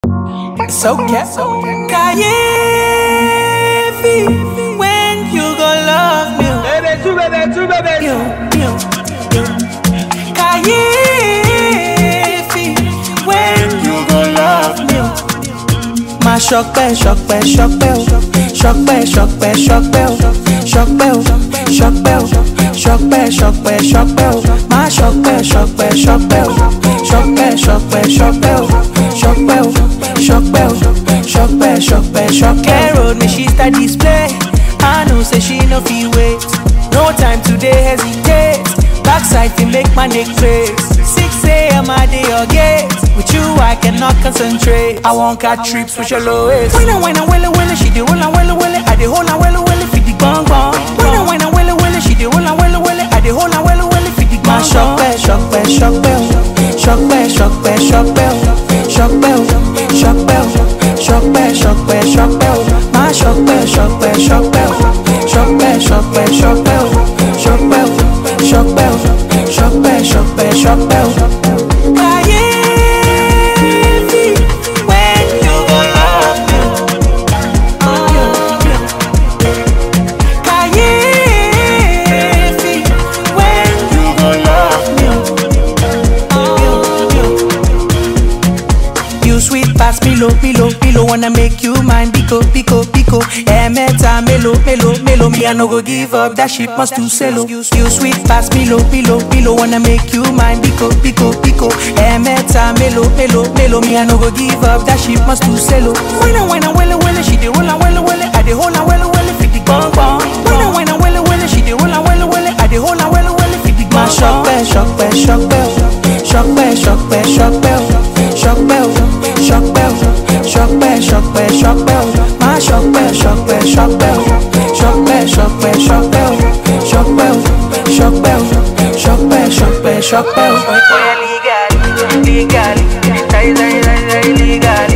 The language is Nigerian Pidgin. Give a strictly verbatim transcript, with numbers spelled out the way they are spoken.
So yeah, Kayefi, when you gon' love me? Baby, two baby, two baby. You, you, you. Kayefi, when you gon' love me? Ma shokpe, shokpe, shokpe, shokpe, shokpe, shokpe, shokpe, shokpe, shokpe, shokpe, shokpe, ma shokpe, shokpe, shokpe, shokpe, shokpe, shokpe, shokpe, shokpe, shokpe, shokpe, shokpe. Road me she start display. I know say she no feel wait. No time today hesitate. Backside to make my neck face. six a.m. I day your gate. With you I cannot concentrate. I won't catch trips with your lowest. When I when I well well she dey hold on well well. I dey hold on well well for the gong gong. When I when I well well she dey hold on well well. I dey hold on well well for the gong gong. Shokpe shokpe shokpe shokpe shokpe shokpe shokpe shokpe shokpe shokpe shokpe ma shokpe shokpe shokpe shokpe shokpe shokpe shokpe shokpe shokpe shokpe shokpe. Kayefi, when you gon' love me? Kayefi, when you gon' love me? You sweet pass pillow, pillow, pillow. Wanna make you mine, pico, pico, pico. Emeta, melo, melo, melo. Me I no go give up, that shit must do cello. You sweet pass pillow, pillow, pillow. Wanna make you mine, pico, pico, pico. Emeta, melo, melo, melo. Me I no go give up, that shit must do cello. When I when I well well, she dey hold on well well. I dey hold on well well for the gong gong. When I when I well well, she dey hold on well well. I dey hold on well well for the gong gong. Shokpe, shokpe, shokpe, shokpe, shokpe, shokpe, shokpe, shokpe, shokpe, shokpe, shokpe, ma shokpe, shokpe, shokpe, shokpe, shokpe, shokpe, shokpe, shokpe, shokpe, shokpe, shokpe. Legal, legal, legal.